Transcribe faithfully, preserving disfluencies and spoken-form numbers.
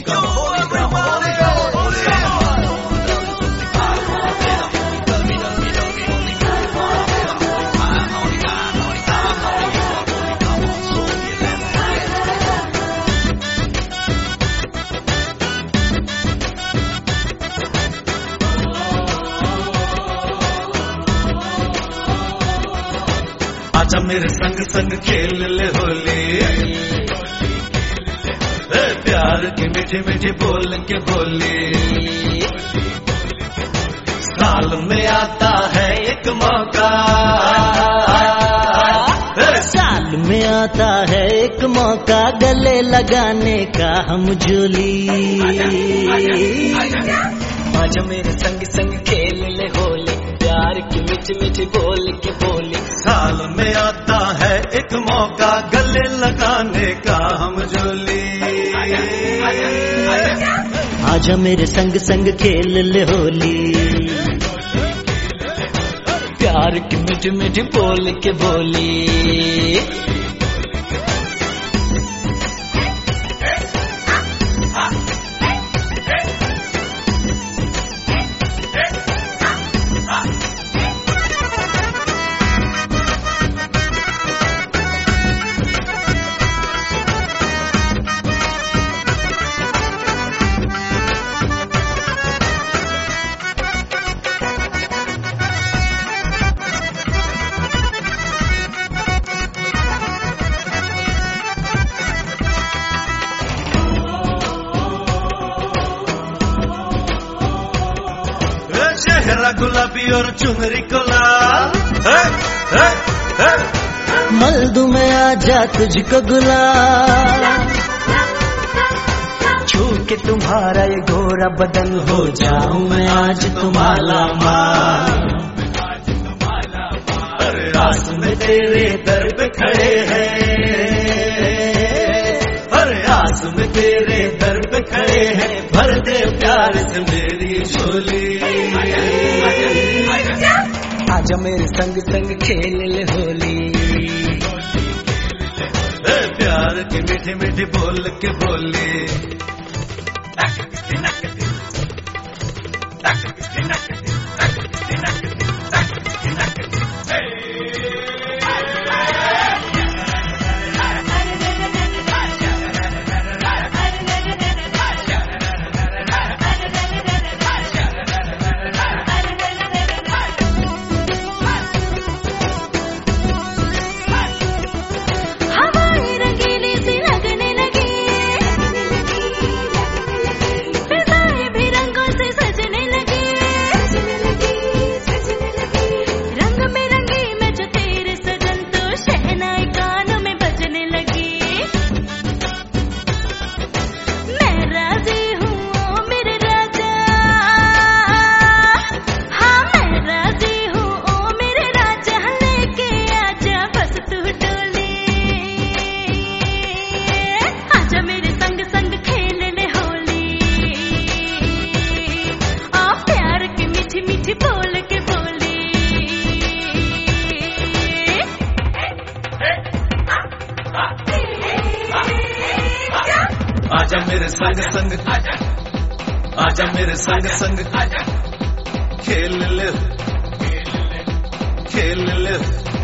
आजा मेरे संग संग खेल ले होली, प्यार की मीठी मीठी बोल के बोली। साल में आता है एक मौका, साल में आता है एक मौका, गले लगाने का हम झूली। आजा मेरे संग संग खेल ले होली, प्यार की मीठी मीठी बोल के बोली। साल में आता है एक मौका, गले लगाने का हम झूली। आजा मेरे संग संग खेल ले होली, प्यार की मीठी मीठी बोल के बोली। चेहरा गुलाबी और चुनरी को लाल, है, है, है। मल्दू में आजा तुझको गुलाल, छू के तुम्हारा ये गोरा बदन हो जाऊं मैं आज तुम्हारा माल। अरे आस में तेरे दर पे खड़े हैं, अरे आस में तेरे दर पे खड़े हैं, भर दे प्यार से मेरी झोली। आजा मेरे संग संग खेल ले होली, प्यार की मीठी मीठी बोल के बोली। आजा मेरे संग संग, आजा मेरे संग संग, खेल ले खेल ले।